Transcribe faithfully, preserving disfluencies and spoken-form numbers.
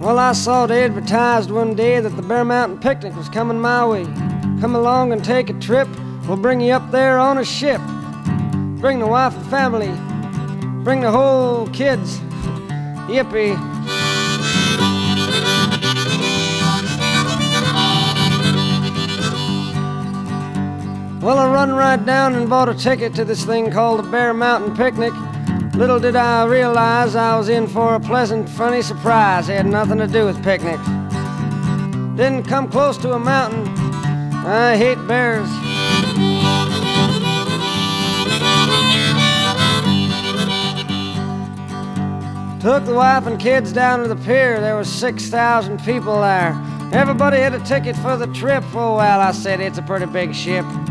Well, I saw they advertised one day that the Bear Mountain picnic was coming my way. Come along and take a trip. We'll bring you up there on a ship. Bring the wife and family. Bring the whole kids. Yippee. Well, I run right down and bought a ticket to this thing called the Bear Mountain Picnic. Little did I realize I was in for a pleasant, funny surprise. It had nothing to do with picnics. Didn't come close to a mountain. I hate bears. Took the wife and kids down to the pier. There was six thousand people there. Everybody had a ticket for the trip. Oh, well, I said, it's a pretty big ship.